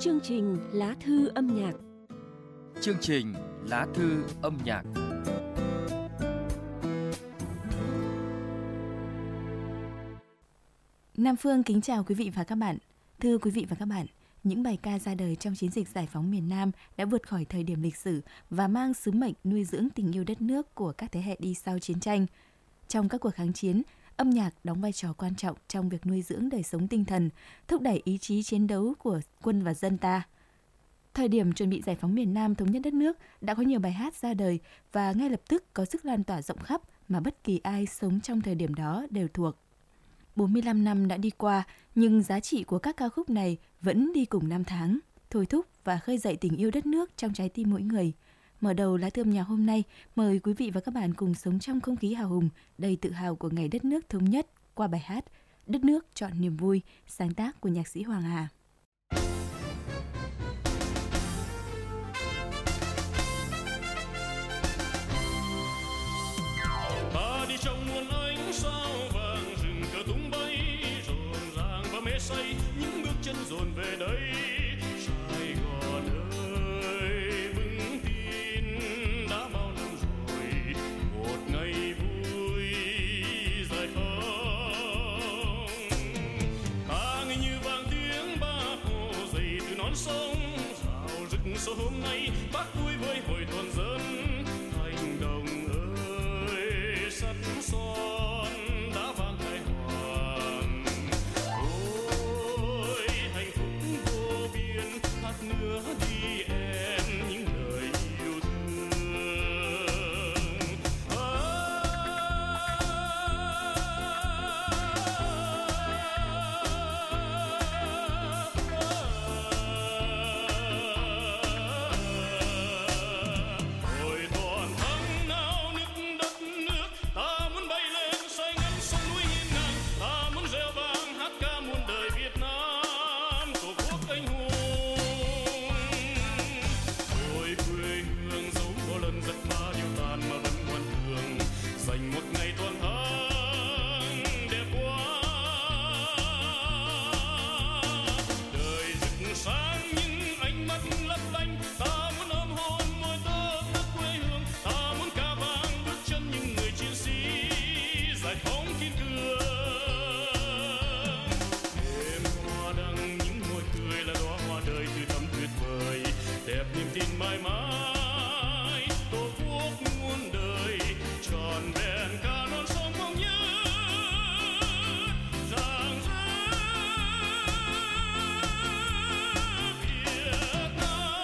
Chương trình Lá thư âm nhạc. Chương trình Lá thư âm nhạc. Nam Phương kính chào quý vị và các bạn. Thưa quý vị và các bạn, những bài ca ra đời trong chiến dịch giải phóng miền Nam đã vượt khỏi thời điểm lịch sử và mang sứ mệnh nuôi dưỡng tình yêu đất nước của các thế hệ đi sau chiến tranh. Trong các cuộc kháng chiến, âm nhạc đóng vai trò quan trọng trong việc nuôi dưỡng đời sống tinh thần, thúc đẩy ý chí chiến đấu của quân và dân ta. Thời điểm chuẩn bị giải phóng miền Nam thống nhất đất nước đã có nhiều bài hát ra đời và ngay lập tức có sức lan tỏa rộng khắp mà bất kỳ ai sống trong thời điểm đó đều thuộc. 45 năm đã đi qua, nhưng giá trị của các ca khúc này vẫn đi cùng năm tháng, thôi thúc và khơi dậy tình yêu đất nước trong trái tim mỗi người. Mở đầu lá thư âm nhạc hôm nay, mời quý vị và các bạn cùng sống trong không khí hào hùng, đầy tự hào của ngày đất nước thống nhất qua bài hát Đất nước chọn niềm vui, sáng tác của nhạc sĩ Hoàng Hà. Ta đi trong muôn ánh sao vàng, rừng cờ tung bay rộn ràng và mê say, những bước chân dồn về đây. Sài Gòn ơi, vững tin đã bao năm rồi, một ngày vui giải phóng. Ta nghe như vang tiếng Bác Hồ dậy từ non sông, rào rực số hôm nay Bác vui với hội toàn dân. Thành đồng ơi, sắt son đã vang khai hoàng. Ôi hạnh phúc vô biên, hát nữa đi em những lời yêu thương. Ôi toàn thắng nào nước đất nước, ta muốn bay lên say ngắm sông núi hiên ngang, ta muốn reo vang hát ca muôn đời Việt Nam, tổ quốc anh hùng. Ôi quê hương dấu có lần giặc phá điêu tàn mà vẫn ngoan cường, dành một ngày toàn thắng đẹp quá. Đời rực sáng những ánh mắt lấp lánh, ta muốn ôm hôn môi tơ đất quê hương, ta muốn ca vang bước chân những người chiến sĩ giải phóng kiên cường. Đêm hoa đăng những môi cười là đóa hoa đời từ thắm tuyệt vời, đẹp niềm tin mãi mãi tổ quốc muôn đời, tròn vẹn cả non sông không nhớ rạng rỡ Việt Nam.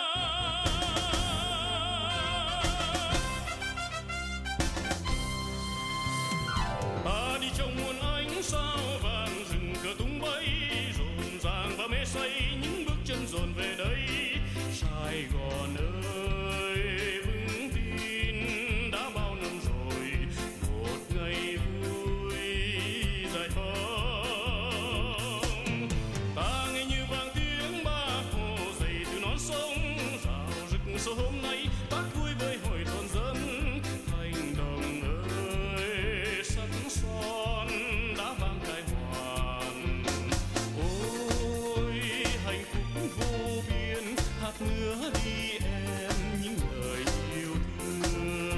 Ta đi trong muôn ánh sao vàng, rừng cờ tung bay rộn ràng và mê say, những bước chân dồn về đây. Sài Gòn ơi, vững tin đã bao năm rồi, một ngày vui giải phóng. Ta nghe như vang tiếng Bác Hồ dậy từ non sông, rào rực số hôm nay Bác vui với hội toàn dân. Thành đồng ơi, sắt son đã vang khai hoàng. Ôi hạnh phúc vô biên, hát nữa đi em những lời yêu thương.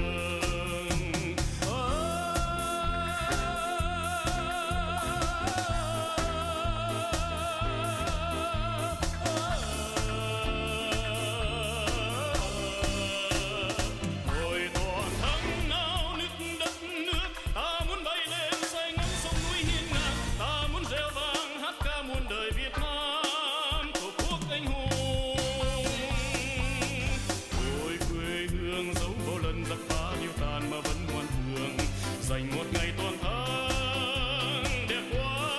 Ôi toàn thắng nào nước đất nước, ta muốn bay lên say ngắm sông núi hiên ngang, ta muốn reo vang hát ca muôn đời Việt Nam, tổ quốc anh hùng. Ôi quê hương dấu bao lần giặc phá điêu tàn mà vẫn ngoan cường, dành một ngày toàn thắng đẹp quá.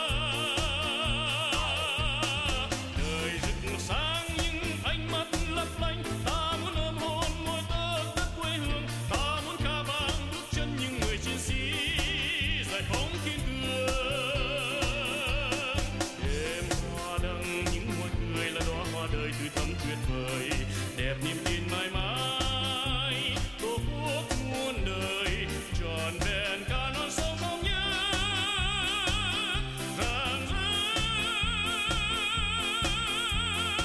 Đời rực sáng những ánh mắt lấp lánh, ta muốn ôm hôn môi tơ đất quê hương, ta muốn ca vang bước chân những người chiến sĩ giải phóng kiên cường. Đêm hoa đăng những môi cười là đóa hoa đời từ thắm tuyệt vời, đẹp niềm tin mãi mãi tổ quốc muôn đời, tròn vẹn cả non sông không nhớ rạng rỡ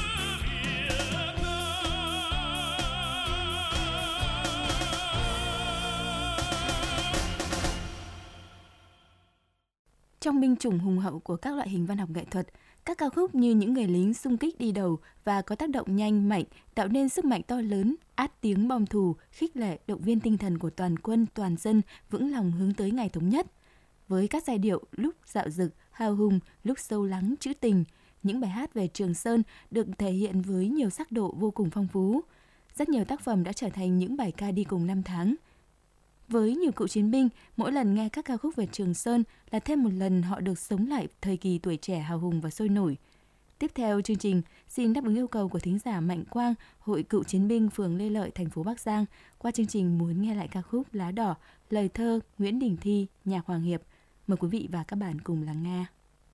Trong binh chủng hùng hậu của các loại hình văn học nghệ thuật, các ca khúc như Những người lính xung kích đi đầu và có tác động nhanh mạnh, tạo nên sức mạnh to lớn, át tiếng bom thù, khích lệ, động viên tinh thần của toàn quân, toàn dân, vững lòng hướng tới ngày thống nhất. Với các giai điệu lúc dạo dực, hào hùng, lúc sâu lắng, trữ tình, những bài hát về Trường Sơn được thể hiện với nhiều sắc độ vô cùng phong phú. Rất nhiều tác phẩm đã trở thành những bài ca đi cùng năm tháng. Với nhiều cựu chiến binh, mỗi lần nghe các ca khúc về Trường Sơn là thêm một lần họ được sống lại thời kỳ tuổi trẻ hào hùng và sôi nổi. Tiếp theo chương trình, xin đáp ứng yêu cầu của thính giả Mạnh Quang, Hội Cựu Chiến binh phường Lê Lợi, thành phố Bắc Giang. Qua chương trình muốn nghe lại ca khúc Lá Đỏ, lời thơ Nguyễn Đình Thi, nhạc Hoàng Hiệp. Mời quý vị và các bạn cùng lắng nghe.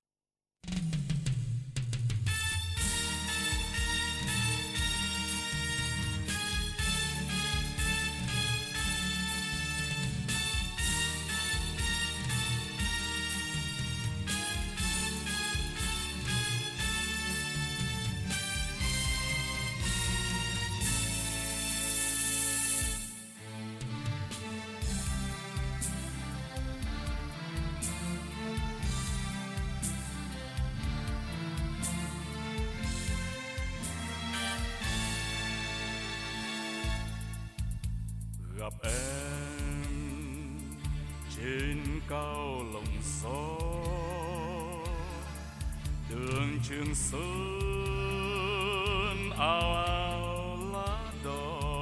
Gặp em trên cao lồng gió, đường Trường Sơn ào ào lá đỏ.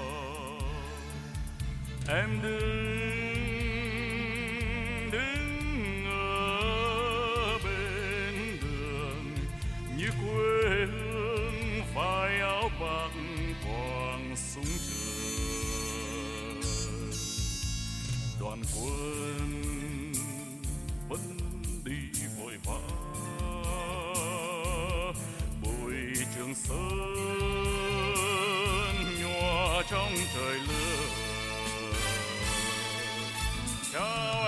Em đứng ở bên đường như quê hương, vai áo bạc quàng súng trường. Đoàn quân vẫn đi vội vã, bụi Trường Sơn nhòa trong trời lửa. Chào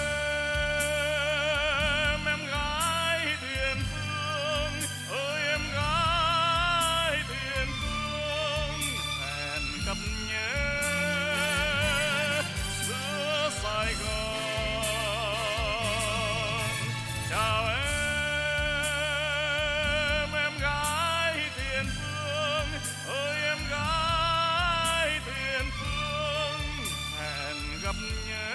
em gái Tiền Phương ơi, em gái Tiền Phương, hẹn gặp nhé giữa Sài Gòn. Chào em gái Tiền Phương ơi, em gái Tiền Phương, hẹn gặp nhé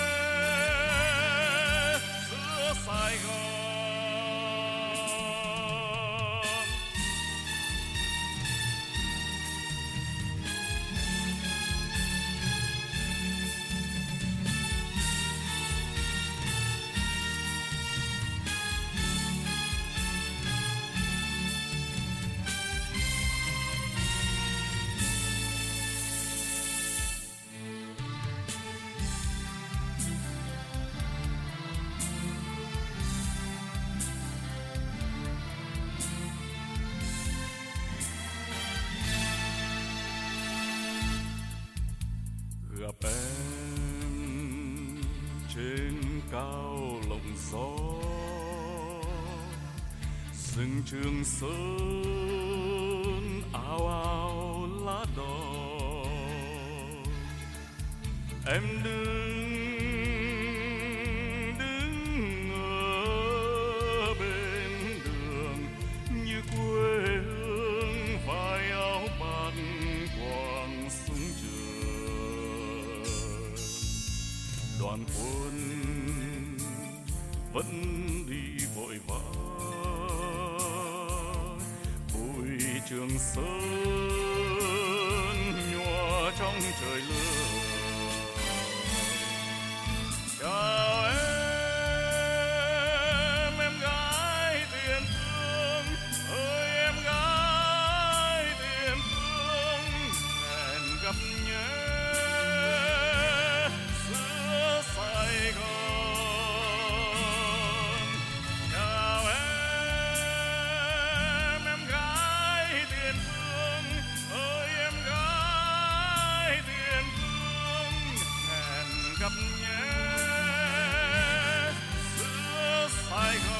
giữa Sài Gòn. Gặp em trên cao lộng gió, rừng Trường Sơn ào ào lá đỏ. Em đứng ở bên đường như quê hương, vai áo bạc quàng súng trường. Đoàn quân vẫn đi vội vã, bụi Trường Sơn nhòa trong trời lửa. Chào em gái Tiền Phương ơi, em gái Tiền Phương, hẹn gặp nhé giữa Sài Gòn. Chào em gái Tiền Phương ơi, em gái Tiền Phương, hẹn gặp nhé giữa Sài Gòn.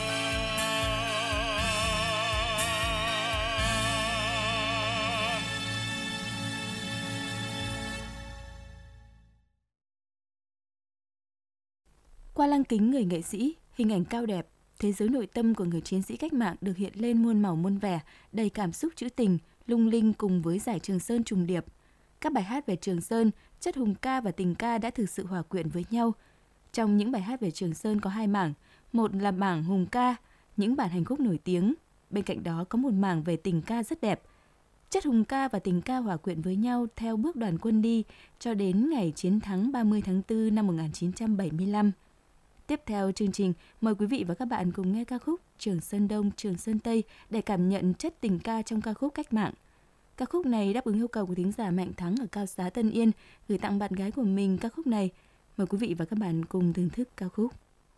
Qua lăng kính người nghệ sĩ, Hình ảnh cao đẹp, thế giới nội tâm của người chiến sĩ cách mạng được hiện lên muôn màu muôn vẻ, đầy cảm xúc trữ tình, lung linh cùng với dải Trường Sơn trùng điệp. Các bài hát về Trường Sơn, chất hùng ca và tình ca đã thực sự hòa quyện với nhau. Trong những bài hát về Trường Sơn có hai mảng, một là mảng hùng ca, những bản hành khúc nổi tiếng. Bên cạnh đó có một mảng về tình ca rất đẹp. Chất hùng ca và tình ca hòa quyện với nhau theo bước đoàn quân đi cho đến ngày chiến thắng 30 tháng 4 năm 1975. Tiếp theo chương trình, mời quý vị và các bạn cùng nghe ca khúc Trường Sơn Đông, Trường Sơn Tây để cảm nhận chất tình ca trong ca khúc cách mạng. Ca khúc này đáp ứng yêu cầu của thính giả Mạnh Thắng ở Cao Xá Tân Yên, gửi tặng bạn gái của mình ca khúc này. Mời quý vị và các bạn cùng thưởng thức ca khúc.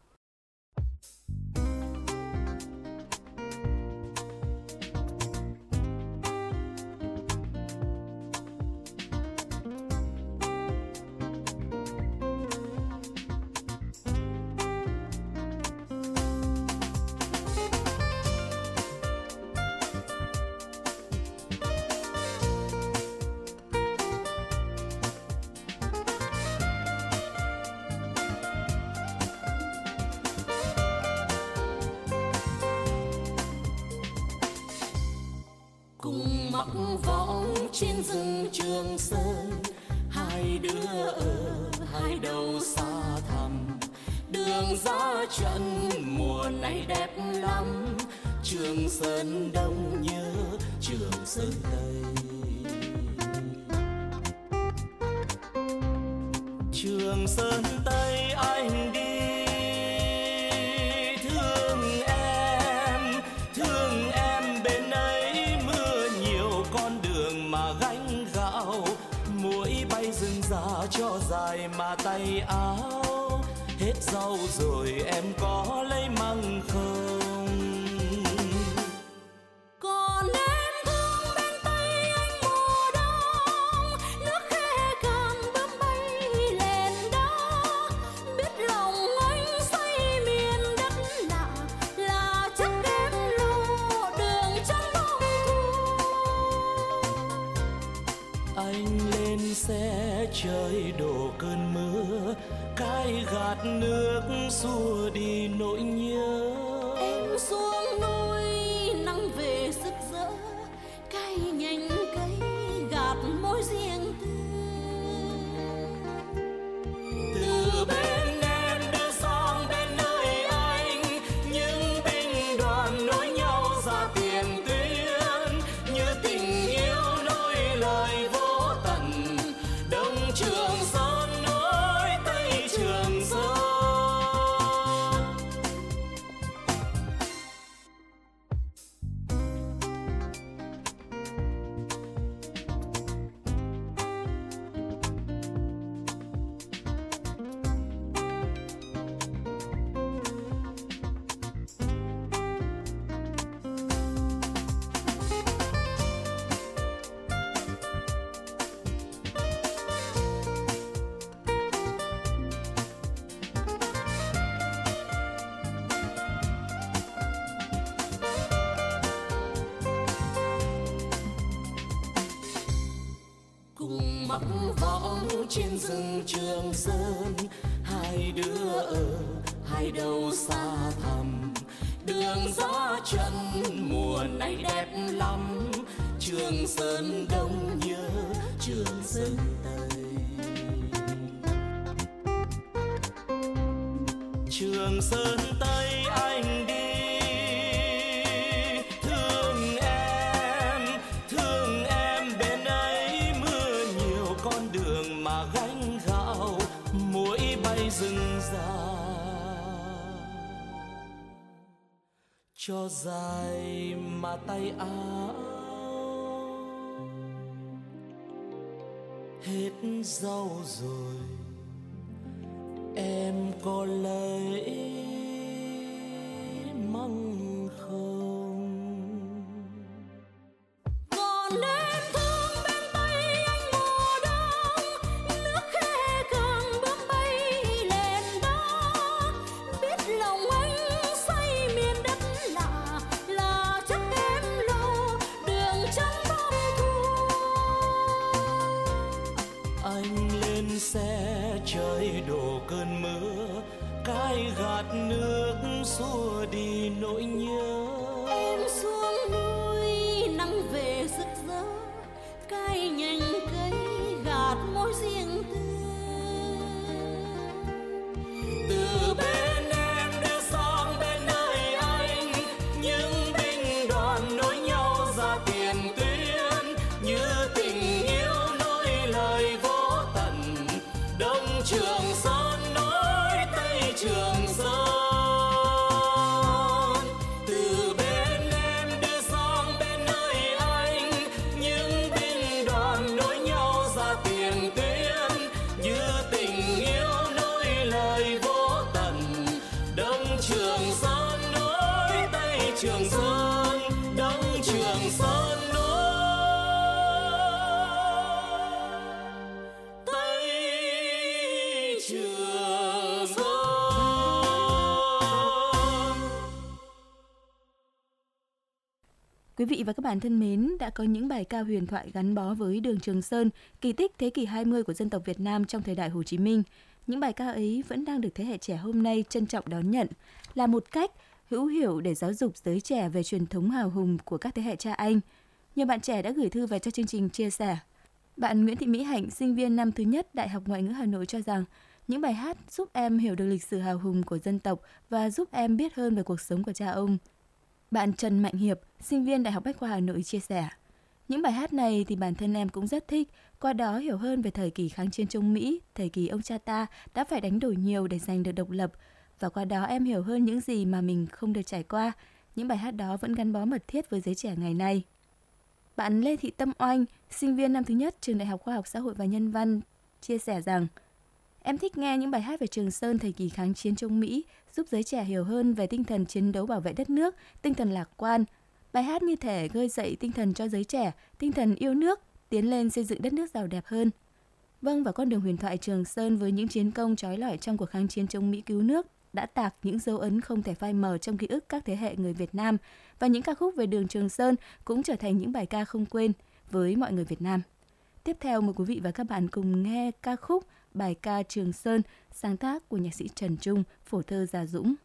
Mặc võng trên rừng Trường Sơn, hai đứa ở hai đầu xa thẳm. Đường ra trận mùa này đẹp lắm, Trường Sơn Đông nhớ Trường Sơn Tây. Trường Sơn Tây anh đi bên ấy mưa nhiều con đường mà gánh gạo, muỗi bay rừng già cho dài mà tay áo. Hết rau rồi em có lấy măng không? Còn em thương bên Tây anh mùa đông, nước khe càng bướm bay lên đó. Biết lòng anh say miền đất lạ là chắc em lộ đường trắng bóng thu. Anh lên xe trời đổ cơn mưa, cái gạt nước xua đi nỗi nhớ. Em xuống núi nắng về rực rỡ, cái nhành cây gạt môi riêng tư. Từ bên em đưa sang bên nơi anh, những binh đoàn nối nhau ra tiền tuyến. Như tình yêu nối lời vô tận, Đông Trường Sơn nối Tây Trường Sơn. Cùng mặc võng trên rừng Trường Sơn, hai đứa ở hai đầu xa thẳm. Đường ra trận mùa này đẹp lắm, Trường Sơn Đông nhớ Trường Sơn Tây. Trường Sơn Tây anh đi thương em bên ấy mưa nhiều con đường mà gánh gạo, muỗi bay rừng già cho dài mà tay áo. Hết rau rồi em có lấy măng không? Còn em thương bên Tây anh mùa đông, nước khe càng bướm bay lên đó. Biết lòng anh say miền đất lạ là chắc em lộ đường trắng bóng thu. Anh lên xe trời đổ cơn mưa, cái gạt nước xua đi nỗi nhớ. Em xuống núi nắng về rực rỡ, cay nhành cây gạt môi riêng tư. Từ bên em đưa sang bên nơi anh, những binh đoàn nối nhau ra tiền tuyến, như tình yêu nối lời vô tận. Đông Trường Sơn nối Tây Trường Sơn. Từ bên em đưa sang bên nơi anh, những binh đoàn nối nhau ra tiền tuyến, như tình yêu nối lời vô tận. Đông Trường Sơn nối Tây Trường Sơn, Đông Trường Sơn nối Tây Trường Sơn. Quý vị và các bạn thân mến, đã có những bài ca huyền thoại gắn bó với đường Trường Sơn, kỳ tích thế kỷ 20 của dân tộc Việt Nam trong thời đại Hồ Chí Minh. Những bài ca ấy vẫn đang được thế hệ trẻ hôm nay trân trọng đón nhận, là một cách hữu hiệu để giáo dục giới trẻ về truyền thống hào hùng của các thế hệ cha anh. Nhiều bạn trẻ đã gửi thư về cho chương trình chia sẻ. Bạn Nguyễn Thị Mỹ Hạnh, sinh viên năm thứ nhất Đại học Ngoại ngữ Hà Nội cho rằng những bài hát giúp em hiểu được lịch sử hào hùng của dân tộc và giúp em biết hơn về cuộc sống của cha ông. Bạn Trần Mạnh Hiệp, sinh viên Đại học Bách khoa Hà Nội chia sẻ, những bài hát này thì bản thân em cũng rất thích, qua đó hiểu hơn về thời kỳ kháng chiến chống Mỹ, thời kỳ ông cha ta đã phải đánh đổi nhiều để giành được độc lập, và qua đó em hiểu hơn những gì mà mình không được trải qua. Những bài hát đó vẫn gắn bó mật thiết với giới trẻ ngày nay. Bạn Lê Thị Tâm Oanh, sinh viên năm thứ nhất Trường Đại học Khoa học Xã hội và Nhân văn, chia sẻ rằng em thích nghe những bài hát về Trường Sơn thời kỳ kháng chiến chống Mỹ, giúp giới trẻ hiểu hơn về tinh thần chiến đấu bảo vệ đất nước, tinh thần lạc quan. Bài hát như thể khơi dậy tinh thần cho giới trẻ, tinh thần yêu nước, tiến lên xây dựng đất nước giàu đẹp hơn. Vâng, và con đường huyền thoại Trường Sơn với những chiến công chói lọi trong cuộc kháng chiến chống Mỹ cứu nước đã tạc những dấu ấn không thể phai mờ trong ký ức các thế hệ người Việt Nam, và những ca khúc về đường Trường Sơn cũng trở thành những bài ca không quên với mọi người Việt Nam. Tiếp theo mời quý vị và các bạn cùng nghe ca khúc bài ca Trường Sơn, sáng tác của nhạc sĩ Trần Trung, phổ thơ Gia Dũng.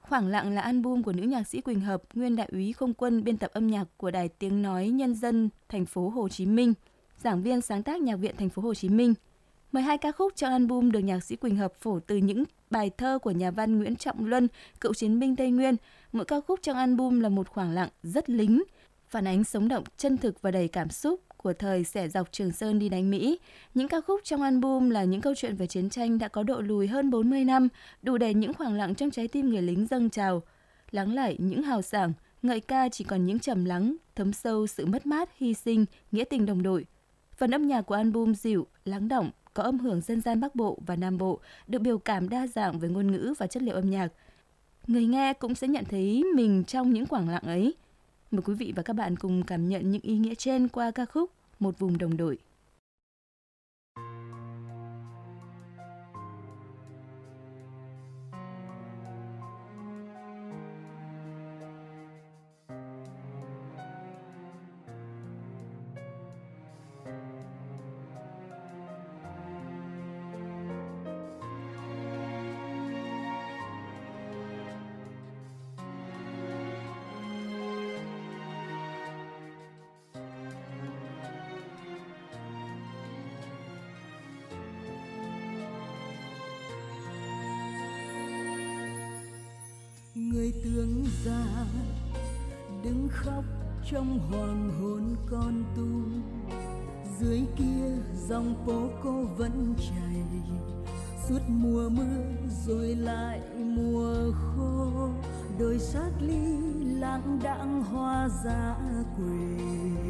Khoảng lặng là album của nữ nhạc sĩ Quỳnh Hợp, nguyên đại úy không quân, biên tập âm nhạc của Đài Tiếng nói Nhân dân thành phố Hồ Chí Minh, giảng viên sáng tác Nhạc viện thành phố Hồ Chí Minh. 12 ca khúc trong album được nhạc sĩ Quỳnh Hợp phổ từ những bài thơ của nhà văn Nguyễn Trọng Luân, cựu chiến binh Tây Nguyên. Mỗi ca khúc trong album là một khoảng lặng rất lính, phản ánh sống động, chân thực và đầy cảm xúc của thời xẻ dọc Trường Sơn đi đánh Mỹ. Những ca khúc trong album là những câu chuyện về chiến tranh đã có độ lùi hơn 40 năm, đủ để những khoảng lặng trong trái tim người lính dâng trào. Lắng lại những hào sảng, ngợi ca chỉ còn những trầm lắng, thấm sâu sự mất mát, hy sinh, nghĩa tình đồng đội. Phần âm nhạc của album dịu, lắng đọng, có âm hưởng dân gian Bắc Bộ và Nam Bộ, được biểu cảm đa dạng về ngôn ngữ và chất liệu âm nhạc. Người nghe cũng sẽ nhận thấy mình trong những khoảng lặng ấy. Mời quý vị và các bạn cùng cảm nhận những ý nghĩa trên qua ca khúc Một vùng đồng đội. Người tướng già đứng khóc trong hoàng hôn con tum, dưới kia dòng phố cô vẫn chảy suốt mùa mưa rồi lại mùa khô, đôi xác ly lãng đãng hoa dã quê.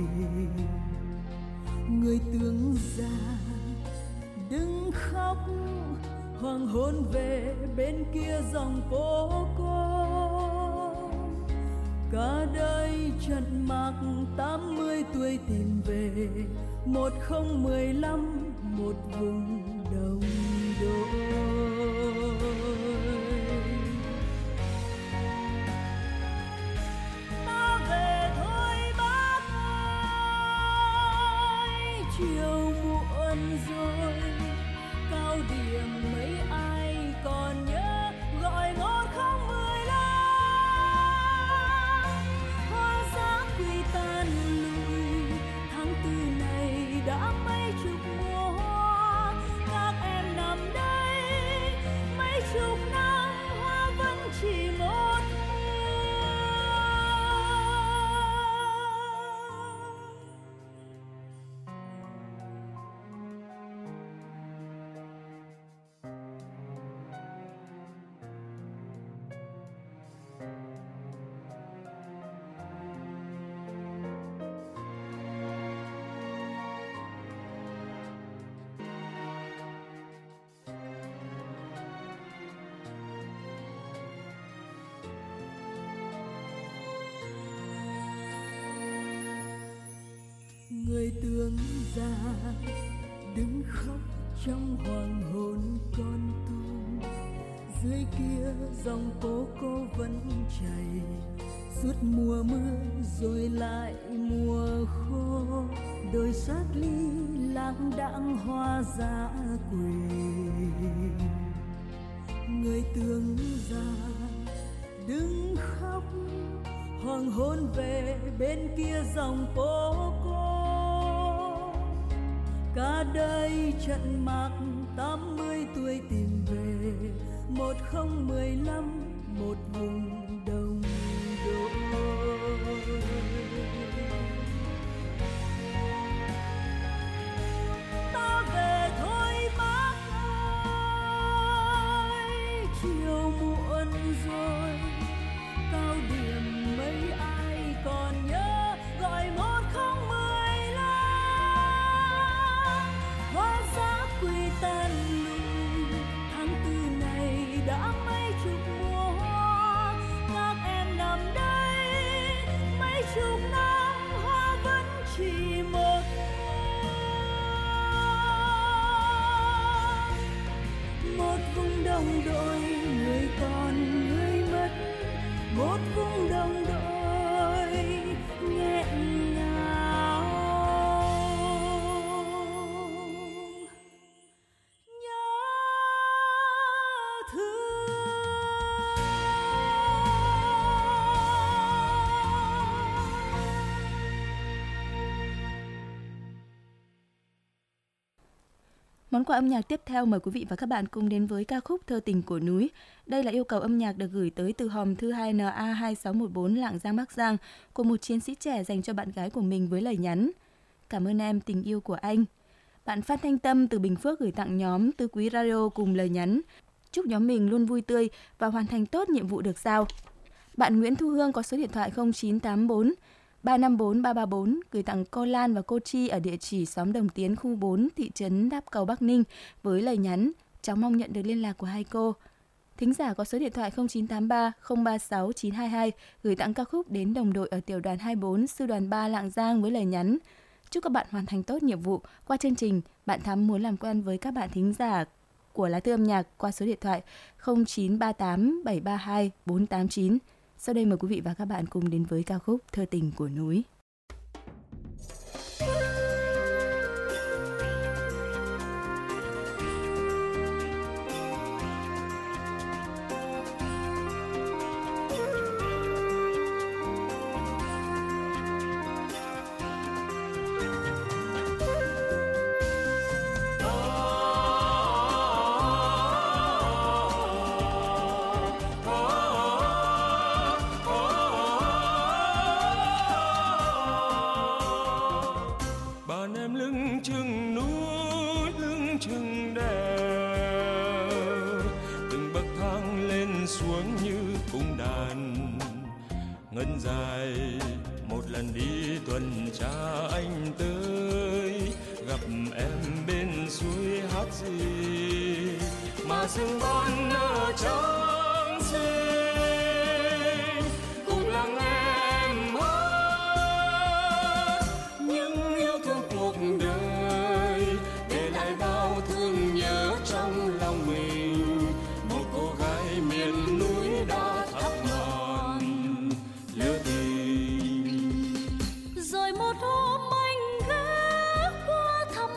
Người tướng già đứng khóc hoàng hôn về bên kia dòng phố cô, cả đời trận mạc 80 tuổi tìm về 1015 một vùng đồng đội. Ta về thôi bác ơi, chiều muộn rồi, cao điểm mấy ai còn nhớ gọi 1015. Hoa giá quy tan lùi, tháng tư này đã mấy chục mùa hoa, các em nằm đây mấy chục năm hoa vẫn chỉ một. Người tướng già đứng khóc trong hoàng hôn con tum, dưới kia dòng phố cô vẫn chảy suốt mùa mưa rồi lại mùa khô, đôi xác ly lãng đãng hoa dã quê. Người tướng già đứng khóc hoàng hôn về bên kia dòng phố cô, cả đời trận mạc 80 tuổi tìm về 1015 một vùng đồng đội. Ta về thôi bác ơi, chiều muộn rồi, cao điểm mấy ai còn nhớ gọi 1015. Hoa giá quy tan lùi, tháng tư này đã mấy chục mùa hoa, các em Món quà âm nhạc tiếp theo mời quý vị và các bạn cùng đến với ca khúc Thơ tình của núi. Đây là yêu cầu âm nhạc được gửi tới từ hòm thư 2NA2614 Lạng Giang Bắc Giang của một chiến sĩ trẻ dành cho bạn gái của mình với lời nhắn: Cảm ơn em tình yêu của anh. Bạn Phan Thanh Tâm từ Bình Phước gửi tặng nhóm Tứ Quý Radio cùng lời nhắn: chúc nhóm mình luôn vui tươi và hoàn thành tốt nhiệm vụ được giao. Bạn Nguyễn Thu Hương có số điện thoại 0984 354 334 gửi tặng cô Lan và cô Chi ở địa chỉ xóm Đồng Tiến, khu 4, thị trấn Đáp Cầu, Bắc Ninh với lời nhắn: cháu mong nhận được liên lạc của hai cô. Thính giả có số điện thoại 0983 036 922 gửi tặng ca khúc đến đồng đội ở tiểu đoàn 24, sư đoàn 3 Lạng Giang với lời nhắn: chúc các bạn hoàn thành tốt nhiệm vụ. Qua chương trình, bạn Thắm muốn làm quen với các bạn thính giả của Lá Thư âm nhạc qua số điện thoại 0938 732 489. Sau đây mời quý vị và các bạn cùng đến với ca khúc Thơ tình của núi. Ngân dài một lần đi tuần tra anh tới, gặp em bên suối hát gì mà rừng non nở trắng xinh, cùng lắng nghe em hát những yêu thương cuộc đời, để lại bao thương nhớ trong lòng mình. Một cô gái miền núi đã thắp ngọn lửa tình. Rồi một hôm anh ghé qua thăm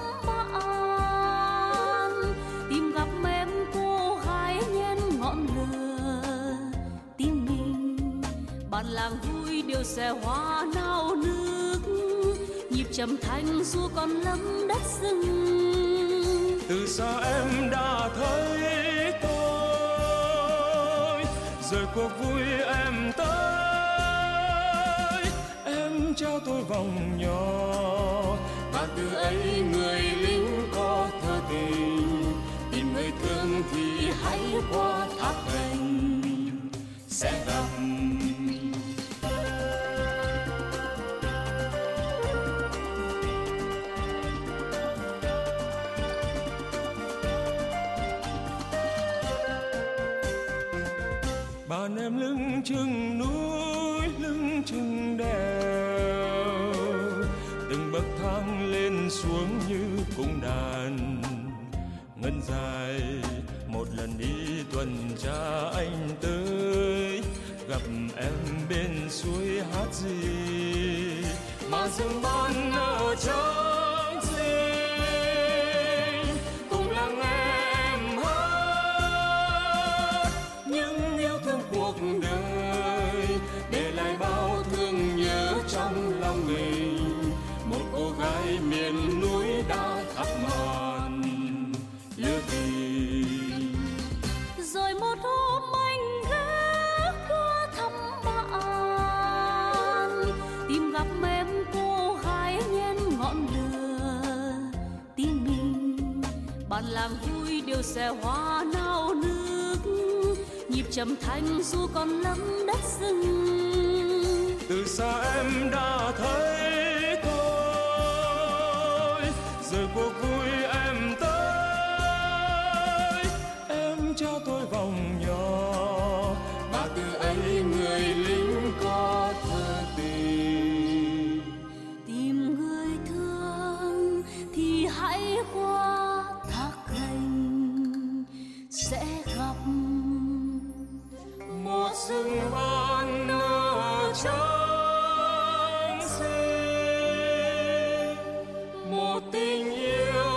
bạn, tìm gặp em cô gái nhen ngọn lửa tim mình. Bản làng vui điều xe hoa nao nước, nhịp trầm thanh du còn lắm đất rừng. Từ xa em đã thấy tôi, rồi cuộc vui em tới, em trao tôi vòng nhỏ. Và từ ấy người lính có thơ tình, tìm người thương thì hãy qua thác gành sẽ gặp. Bạn em lưng chừng núi, lưng chừng đèo, từng bậc thang lên xuống như cung đàn. Ngân dài một lần đi tuần tra anh tới, gặp em bên suối hát gì mà rừng non nở trắng xinh, cùng lắng nghe em hát những yêu thương cuộc đời, để lại bao thương nhớ trong lòng mình. Một cô gái miền núi đã thắp ngọn lửa tình. Rồi một hôm anh ghé qua thăm bạn, tìm gặp em cô gái nhen ngọn lửa tim mình. Bản làng vui điều xe hoa nao nước, nhịp trầm thanh du còn lắm đất rừng. Từ xa em đã thấy tôi, rồi cuộc vui em tới, em trao tôi vòng nhỏ. Và từ ấy người lính có thơ tình. Tìm người thương thì hãy qua thác gành sẽ gặp. Một rừng non nở trắng xinh, một tình yêu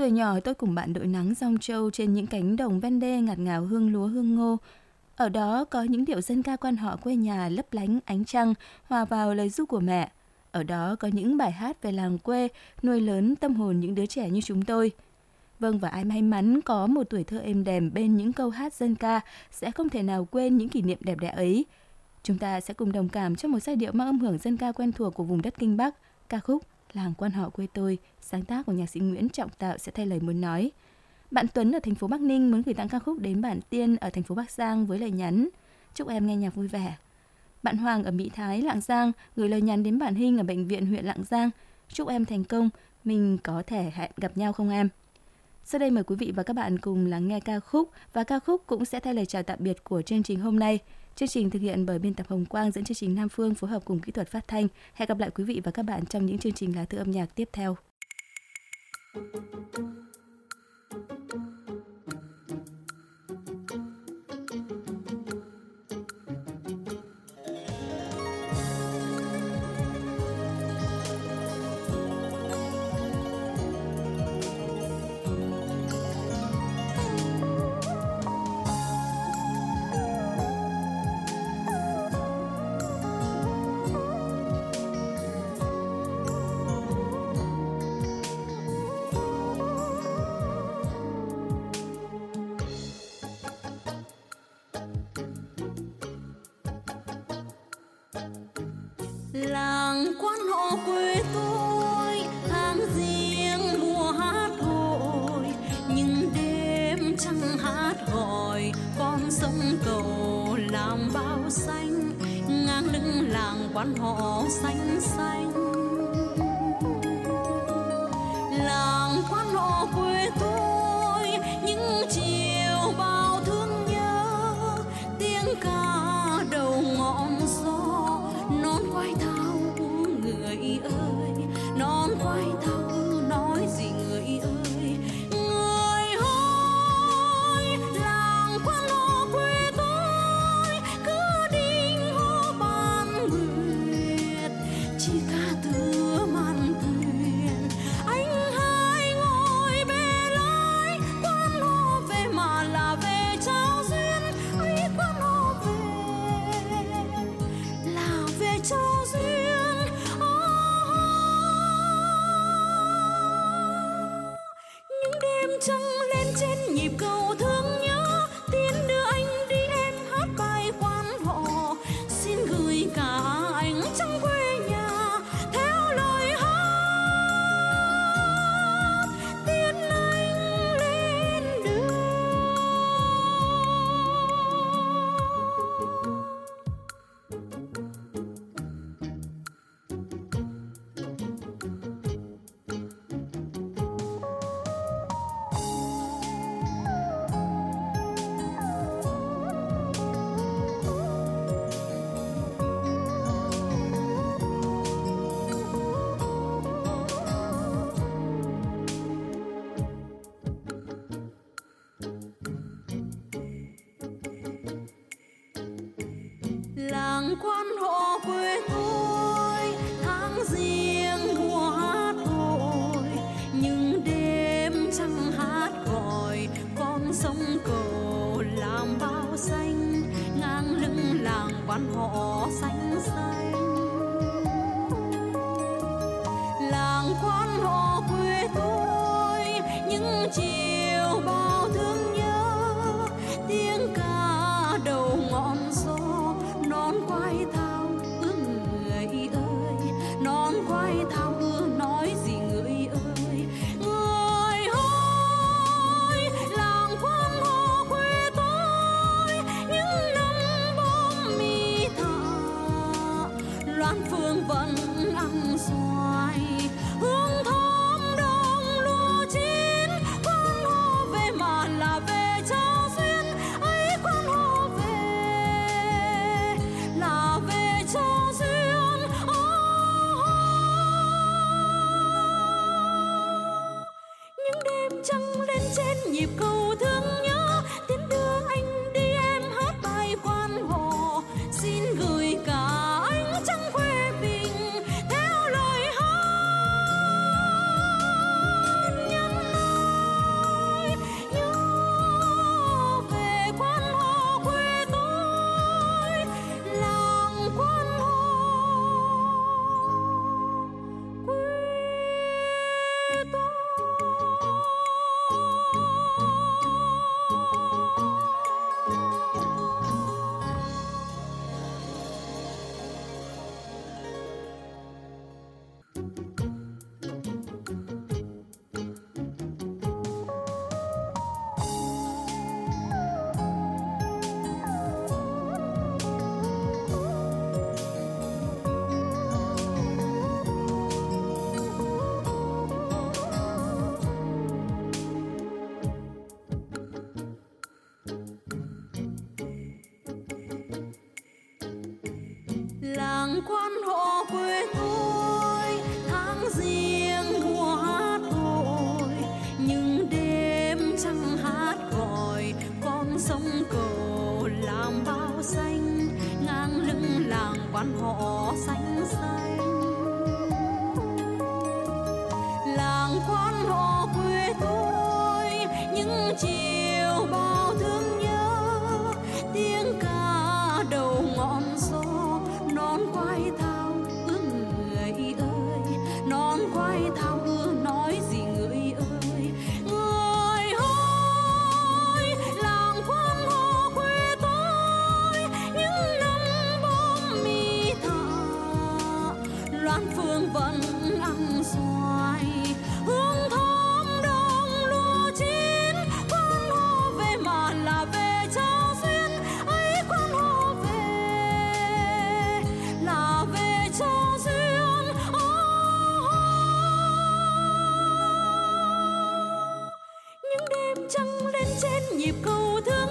Tuổi nhỏ tôi cùng bạn đội nắng rong trâu trên những cánh đồng ven đê ngạt ngào hương lúa hương ngô. Ở đó có những điệu dân ca quan họ quê nhà lấp lánh ánh trăng hòa vào lời ru của mẹ. Ở đó có những bài hát về làng quê nuôi lớn tâm hồn những đứa trẻ như chúng tôi. Vâng, và ai may mắn có một tuổi thơ êm đềm bên những câu hát dân ca sẽ không thể nào quên những kỷ niệm đẹp đẽ ấy. Chúng ta sẽ cùng đồng cảm trong một giai điệu mang âm hưởng dân ca quen thuộc của vùng đất Kinh Bắc, ca khúc Làng Quan Họ Quê Tôi, sáng tác của nhạc sĩ Nguyễn Trọng Tạo sẽ thay lời muốn nói. Bạn Tuấn ở thành phố Bắc Ninh muốn gửi tặng ca khúc đến bạn Tiên ở thành phố Bắc Giang với lời nhắn: chúc em nghe nhạc vui vẻ. Bạn Hoàng ở Mỹ Thái, Lạng Giang gửi lời nhắn đến bạn Hinh ở bệnh viện huyện Lạng Giang: chúc em thành công, mình có thể hẹn gặp nhau không em? Sau đây mời quý vị và các bạn cùng lắng nghe ca khúc, và ca khúc cũng sẽ thay lời chào tạm biệt của chương trình hôm nay. Chương trình thực hiện bởi biên tập Hồng Quang, dẫn chương trình Nam Phương phối hợp cùng kỹ thuật phát thanh. Hẹn gặp lại quý vị và các bạn trong những chương trình lá thư âm nhạc tiếp theo. Làng Quan Họ quê tôi tháng riêng mùa hát hội, nhưng đêm trăng hát gọi con sông cầu làm bao xanh, ngang lưng làng Quan Họ xanh xanh. Làng Quan Họ quê tôi những chiều bao thương nhớ, tiếng ca đầu ngọn gió non quay thao người ơi, non quay thao nói gì người ơi. Người ơi, làng Quan Họ quê tôi cứ đinh hô ban nguyệt, chỉ ca từ màn thuyền anh hai ngồi bè lái. Quan Họ về mà là về trao duyên ấy, Quan Họ về là về trao duyên. Những đêm trăng lên trên nhịp cầu thương nhớ, Tiên đưa anh đi em hát bài Quan Họ, xin gửi cả ánh trăng quê nhà theo lời hát Tiên anh lên đường. Làng Quan Họ quê tôi tháng riêng mùa hát hội, nhưng đêm trăng hát gọi con sông cầu làm bao xanh, ngang lưng làng Quan Họ xanh xanh. Làng Quan Họ quê tôi những chiều bao thương nhớ, tiếng ca đầu ngọn gió non quay thao người ơi, non quay thao nói gì người ơi. Người ơi, làng Quan Họ quê tôi những năm bom mi thả, loan phương vẫn ăn xoài hương thơm đông lúa chín. Quan Họ về mà là về trao duyên ấy, Quan Họ về là về trao duyên. Những đêm trăng lên trên nhịp cầu thương nhớ, Tiên đưa anh đi em hát bài Quan Họ, xin gửi cả ánh trăng quê mình theo lời hát nhân ái. quan họ quê tôi, tháng riêng mùa hát hồi, những đêm trăng hát gọi con sông cầu làm bao xanh, ngang lưng làng quan họ xanh xanh. Làng quan họ quê tôi, những chiều bao thương nhớ, tiếng ca đầu ngọn gió, non quay thao ước người ơi, non quay thao ước nói gì người ơi. Người ơi, làng quan họ quê tôi, những năm bom mi thả, loan phương vẫn ăn xoài, hương thơm đông lúa chín. Quan họ về mà là về cho duyên ấy, quan họ về là về cho duyên. Những đêm trăng lên trên nhịp cầu thương